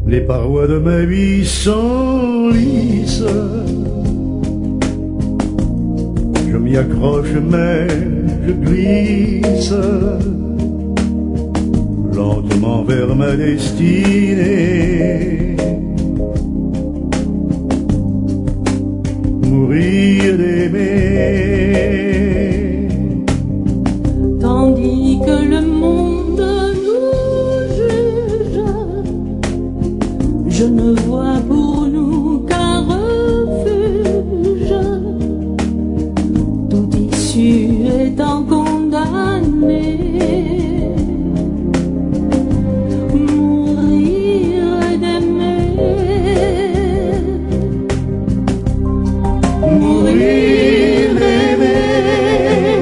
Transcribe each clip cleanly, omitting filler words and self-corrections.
Les parois de ma vie s'enlissent. Je m'y accroche mais je glisse lentement vers ma destinée. Mourir d'aimer. Tandis que le monde nous juge, je ne vois pour nous qu'un refuge. Toute issue étant condamnée. Mourir d'aimer,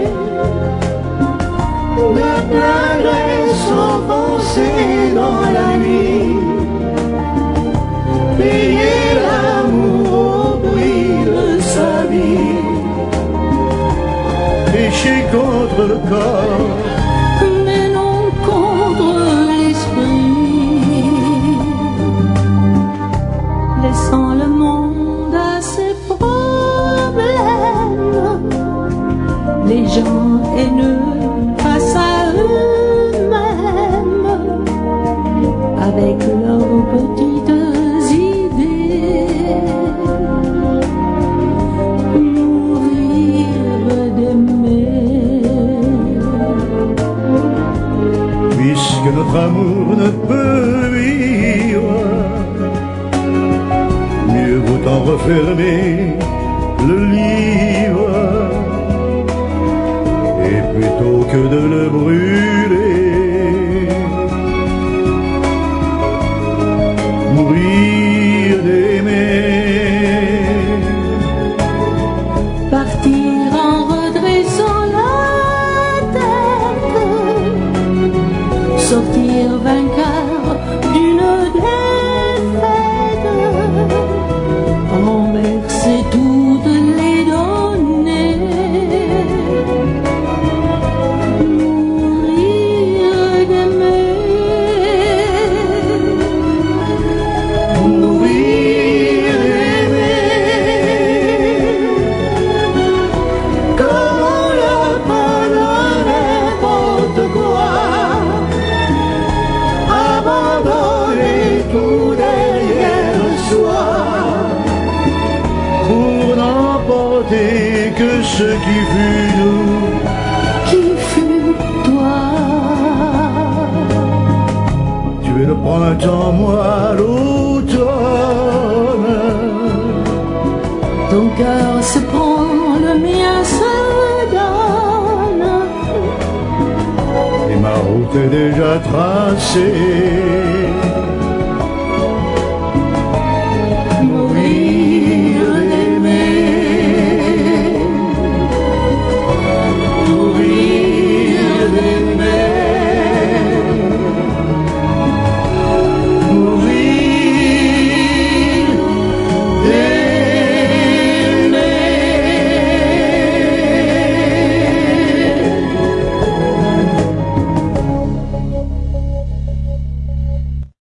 de pleurer s'enfoncer dans la nuit, payer l'amour au prix de sa vie, pécher contre le corps, mais non contre l'esprit, laissant le monde à ses les gens haineux face à eux-mêmes, avec leurs petites idées. Mourir d'aimer. puisque notre amour ne peut vivre, mieux vaut en refermer le livre. Et plutôt que de le brûler, mourir d'aimer. Partir en redressant la tête, sortir vainqueur d'une défaite, renverser toutes les données. Tout derrière soi, pour n'emporter que ce qui fut nous, Qui fut toi? tu es le printemps, moi l'automne. Ton cœur se prend, le mien se donne. Et ma route est déjà tracée.